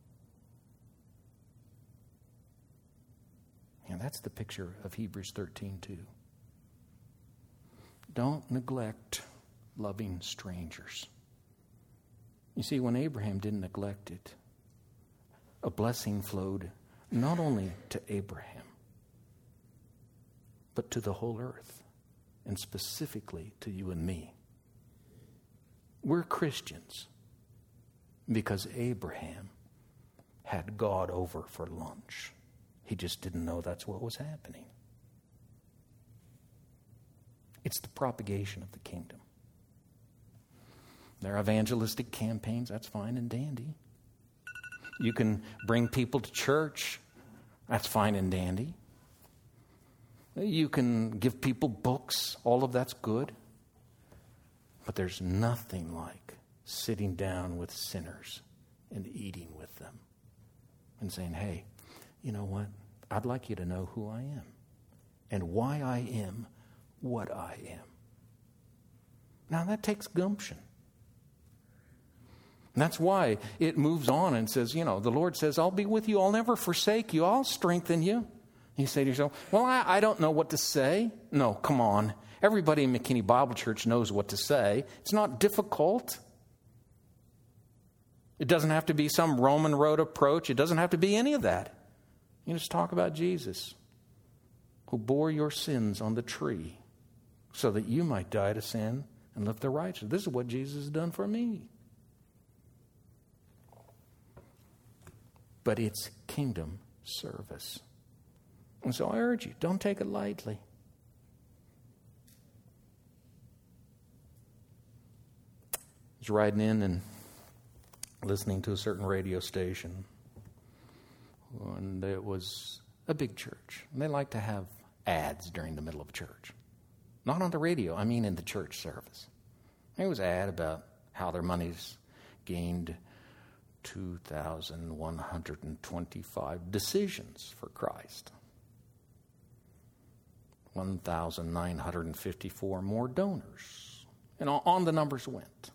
And that's the picture of Hebrews thirteen two. Don't neglect loving strangers. You see, when Abraham didn't neglect it, a blessing flowed not only to Abraham, but to the whole earth, and specifically to you and me. We're Christians because Abraham had God over for lunch. He just didn't know that's what was happening. It's the propagation of the kingdom. There are evangelistic campaigns, that's fine and dandy. You can bring people to church, that's fine and dandy. You can give people books, all of that's good. But there's nothing like sitting down with sinners and eating with them and saying, hey, you know what? I'd like you to know who I am and why I am what I am. Now that takes gumption. And that's why it moves on and says, you know, the Lord says, I'll be with you. I'll never forsake you. I'll strengthen you. You say to yourself, well, I, I don't know what to say. No, come on. Everybody in McKinney Bible Church knows what to say. It's not difficult. It doesn't have to be some Roman road approach. It doesn't have to be any of that. You just talk about Jesus, who bore your sins on the tree so that you might die to sin and live the righteous. This is what Jesus has done for me. But it's kingdom service. And so I urge you, don't take it lightly. I was riding in and listening to a certain radio station. And it was a big church. And they like to have ads during the middle of church. Not on the radio, I mean in the church service. It was an ad about how their money's gained two thousand one hundred twenty-five decisions for Christ. one thousand nine hundred fifty-four more donors. And on the numbers went.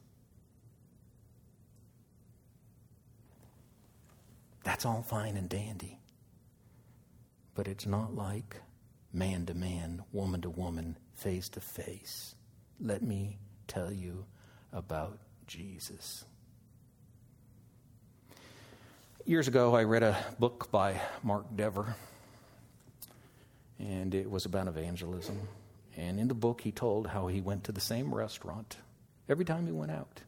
That's all fine and dandy. But it's not like man to man, woman to woman, face to face. Let me tell you about Jesus. Years ago, I read a book by Mark Dever, and it was about evangelism. And in the book, he told how he went to the same restaurant every time he went out,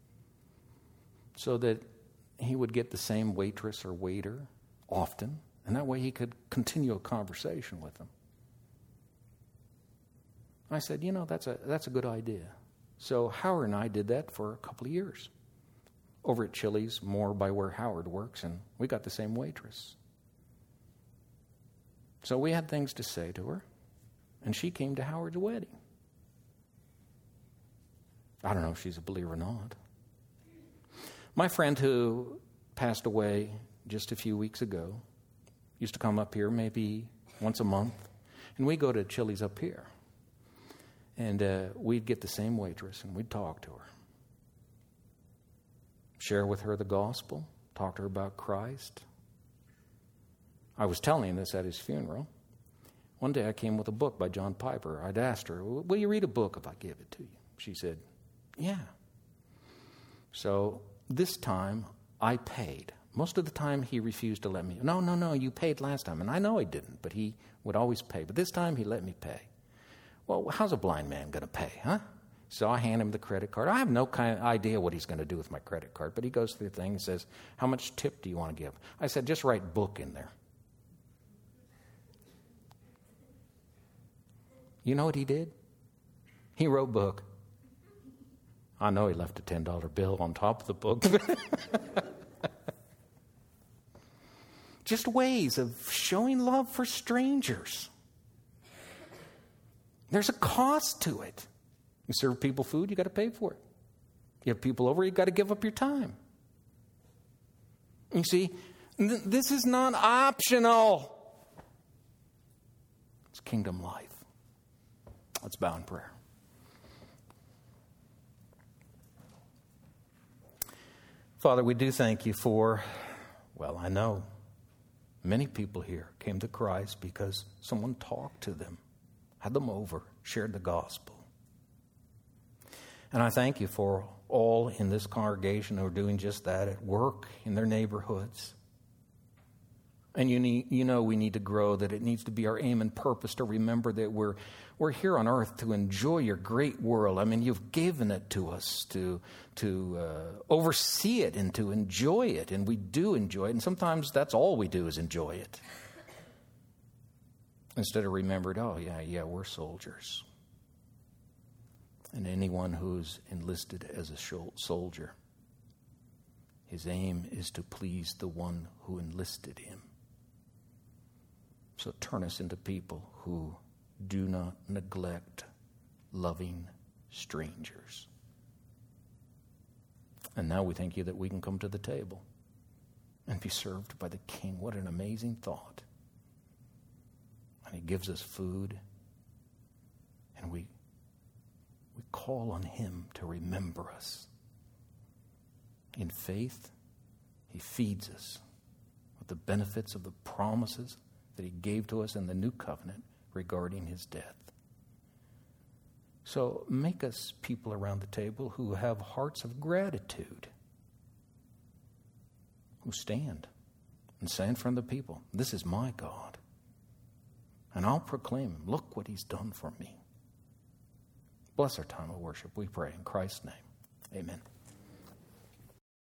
so that he would get the same waitress or waiter often, and that way he could continue a conversation with them. I said, you know, that's a that's a good idea. So Howard and I did that for a couple of years. Over at Chili's, more by where Howard works, and we got the same waitress. So we had things to say to her, and she came to Howard's wedding. I don't know if she's a believer or not. My friend who passed away just a few weeks ago used to come up here maybe once a month, and we'd go to Chili's up here. And uh, we'd get the same waitress, and we'd talk to her. Share with her the gospel, talk to her about Christ. I was telling him this at his funeral. One day I came with a book by John Piper. I'd asked her, will you read a book if I give it to you? She said, yeah. So this time I paid. Most of the time he refused to let me. No, no, no, you paid last time. And I know he didn't, but he would always pay. But this time he let me pay. Well, how's a blind man going to pay, huh? So I hand him the credit card. I have no kind of idea what he's going to do with my credit card, but he goes through the thing and says, how much tip do you want to give? I said, just write book in there. You know what he did? He wrote book. I know he left a ten dollar bill on top of the book. Just ways of showing love for strangers. There's a cost to it. You serve people food, you got to pay for it. You have people over, you got to give up your time. You see, th- this is not optional. It's kingdom life. Let's bow in prayer. Father, we do thank you for, well, I know many people here came to Christ because someone talked to them, had them over, shared the gospel. And I thank you for all in this congregation who are doing just that at work, in their neighborhoods. And you need, you know we need to grow, that it needs to be our aim and purpose to remember that we're we're here on earth to enjoy your great world. I mean, you've given it to us to to uh, oversee it and to enjoy it, and we do enjoy it. And sometimes that's all we do is enjoy it. Instead of remembering, oh, yeah, yeah, we're soldiers. And anyone who's enlisted as a soldier, his aim is to please the one who enlisted him. So turn us into people who do not neglect loving strangers. And now we thank you that we can come to the table and be served by the King. What an amazing thought. And he gives us food, and we we call on him to remember us. In faith, he feeds us with the benefits of the promises that he gave to us in the new covenant regarding his death. So make us people around the table who have hearts of gratitude, who stand and say in front of the people, this is my God. And I'll proclaim him. Look what he's done for me. Bless our time of worship, we pray in Christ's name. Amen.